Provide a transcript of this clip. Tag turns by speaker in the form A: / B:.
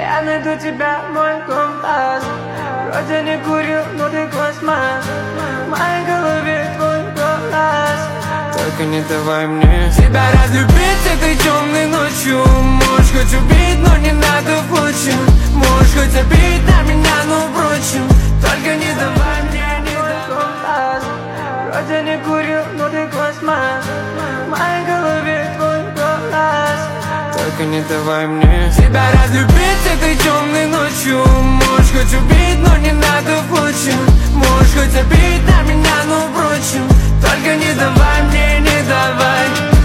A: Я найду тебя, мой компас. Вроде не курю, но ты космос. В моей голове твой голос. Только не давай мне тебя разлюбить этой темной ночью. Можешь хоть убить, но не надо впрочем. Можешь хоть обидеть на меня, но впрочем. Только не давай мне твой компас. Вроде не курю, но ты космос. В моей голове твой голос. Только не давай мне тебя разлюбить